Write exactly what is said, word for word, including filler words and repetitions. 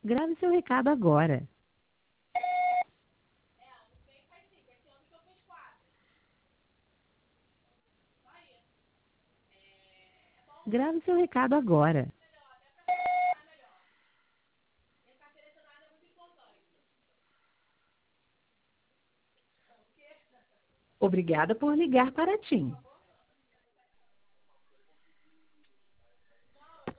Grave seu recado agora. Grave seu recado agora. Obrigada por ligar para a TIM.